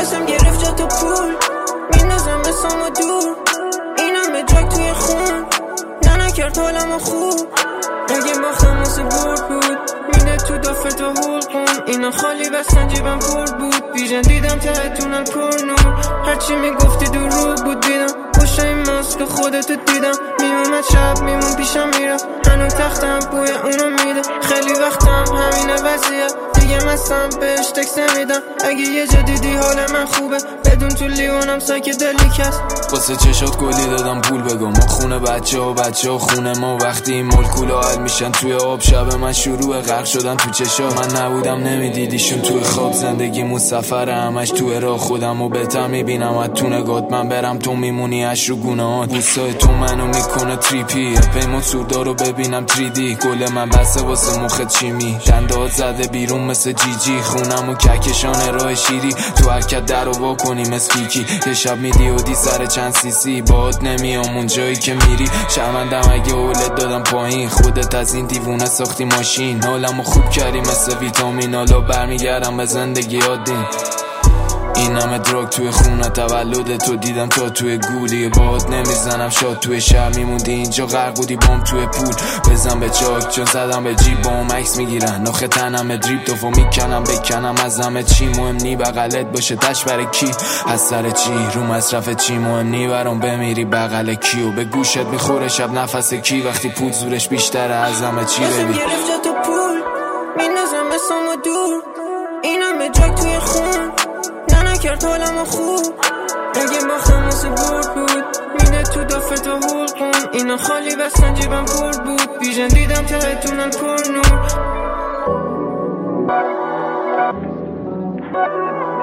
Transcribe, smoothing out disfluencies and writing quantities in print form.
بسم گرفت جا تو پول میندازم بسام و دور اینم به جاک توی خون نکرد حالم خوب اگه باختم واسه برد بود میده تو دافه تا حلقون اینا خالی بستن جیبم پر بود ویژن دیدم تهتونن پر نور هرچی میگفتی دروغ بود دیدم پشت این ماسک خودتو دیدم میومد شب میمون پیشم میرم هنو تختم بوی اونو میده خیلی وقتم همینه وضعیت دیگه مستم بهش تکس نمیدم اگه یه جا دیدی حال من خوبه بدون تو لیوانم سایکدلیک هست واسه چشات گلی دادم پول بگم ما خونه بچه ها خونه ما وقتی این مولکولا حل میشن توی آب شب من شروع غرق شدن تو چشا من نبودم نمیدیدیشون توی خواب زندگیمون سفره همش توی راه خودمو بهتر میبینم از تو نگات من برم تو میمونی اش رو گونهات بوسای تو منو میکنه تریپی پیمان سوردارو ببینم 3D گل من بسه واسه مخ چیمی دندات زده بیرون مثل جیجی خونمو کهکشان راه شیری تو حرکت در رو وا کنی مثل کیکی یه شب میدیودی سر چند سیسی باهات نمیام اون جایی که میری شرمندم اگه اولت دادم پایین خودت از این دیوونه ساختی ماشین حالمو خوب کردی مثل ویتامین حالا برمیگردم به زندگی عادی این همه دراگ توی خونه تولد تو دیدم تا توی گولی باهات نمیزنم شاد توی شهر میموندی اینجا غرق بودی بام توی پول بزن به چاک چون زدم به جیب بام عکس میگیرن ناخه تنم دریپ توفو میکنم بکنم از همه چی مهم نی بغلت باشه تش برای کی از سر چی رو مصرف چی مهم نی برام بمیری بغل کیو به گوشت میخوره شب نفس کی وقتی پول زورش بیشتره از همه چی ببین گرفت جا تو پول میندازم بسام و دور اینم به جاک توی خون نکرد حالم خوب اگه باختم واسه برد بود میده تو دافه تا حلقون اینا خالی بستن جیبم پر بود ویژن دیدم تهتونن پر نور